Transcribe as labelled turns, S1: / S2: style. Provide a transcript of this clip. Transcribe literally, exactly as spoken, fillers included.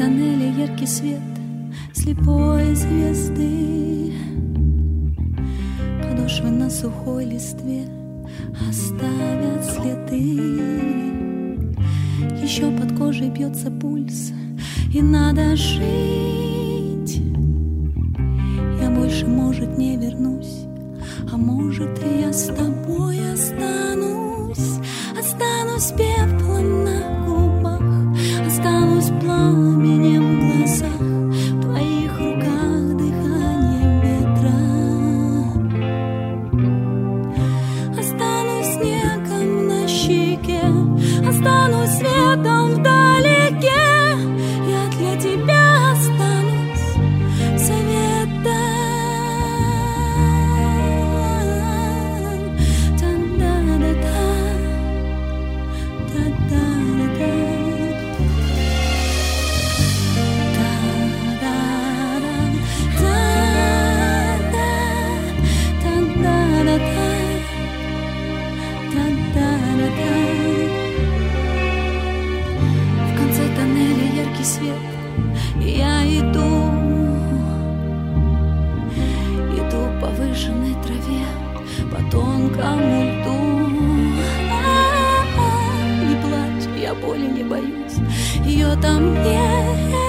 S1: тоннеле яркий свет слепой звезды. Подошвы на сухой листве оставят следы. Еще под кожей бьется пульс, и надо жить. Я больше, может, не вернусь, а может, и я с тобой останусь. Останусь пеплом на губах, останусь пламенем в глазах, в твоих руках дыханием ветра. Останусь снегом на щеке, останусь светом вдалеке. Я для тебя останусь советом. В конце тоннеля яркий свет, и я иду, иду по выжженной траве, по тонкому льду. Не плачь, я боли не боюсь, ее там нет.